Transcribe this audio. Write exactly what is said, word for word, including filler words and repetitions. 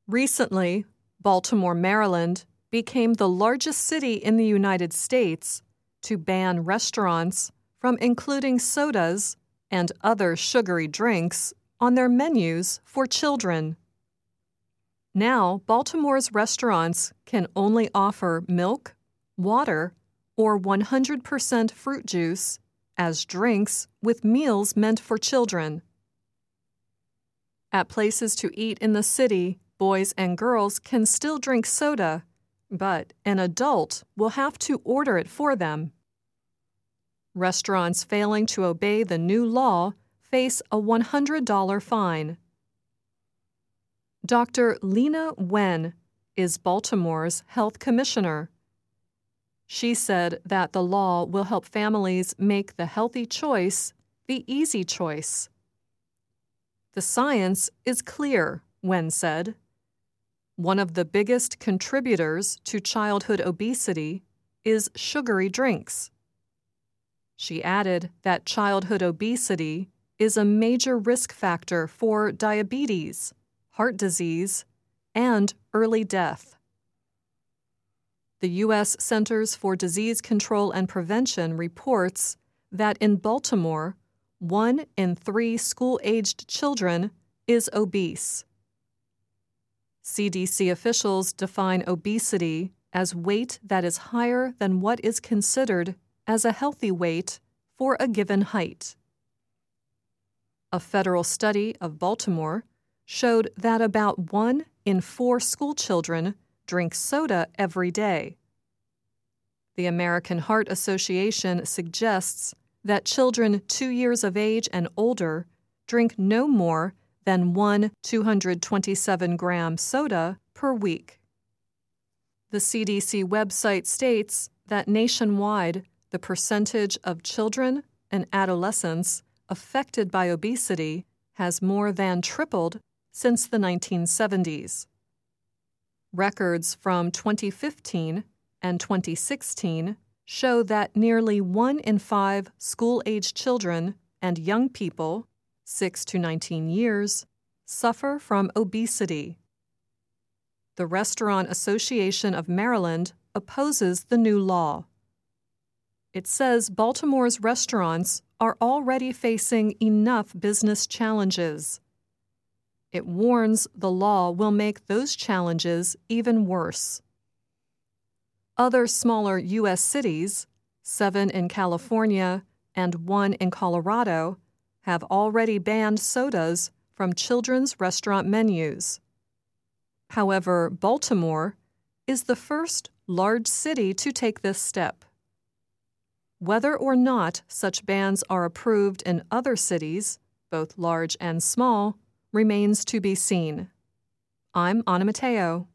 Recently, Baltimore, Maryland, became the largest city in the United States to ban restaurants from including sodas and other sugary drinks on their menus for children. Now, Baltimore's restaurants can only offer milk, water, or one hundred percent fruit juice as drinks with meals meant for children. At places to eat in the city, boys and girls can still drink soda, but an adult will have to order it for them. Restaurants failing to obey the new law face a one hundred dollars fine. Doctor Leana Wen is Baltimore's health commissioner. She said that the law will help families make the healthy choice the easy choice. The science is clear, Wen said. One of the biggest contributors to childhood obesity is sugary drinks. She added that childhood obesity is a major risk factor for diabetes, heart disease, and early death. The U S Centers for Disease Control and Prevention reports that in Baltimore, one in three school-aged children is obese. C D C officials define obesity as weight that is higher than what is considered as a healthy weight for a given height. A federal study of Baltimore showed that about one in four schoolchildren drink soda every day. The American Heart Association suggests that children two years of age and older drink no more than one two hundred twenty-seven gram soda per week. The C D C website states that nationwide, the percentage of children and adolescents affected by obesity has more than tripled since the nineteen seventies. Records from twenty fifteen and twenty sixteen show that nearly one in five school-aged children and young people, six to nineteen years, suffer from obesity. The Restaurant Association of Maryland opposes the new law. It says Baltimore's restaurants are already facing enough business challenges. It warns the law will make those challenges even worse. Other smaller U S cities, seven in California and one in Colorado, have already banned sodas from children's restaurant menus. However, Baltimore is the first large city to take this step. Whether or not such bans are approved in other cities, both large and small, remains to be seen. I'm Anna Matteo.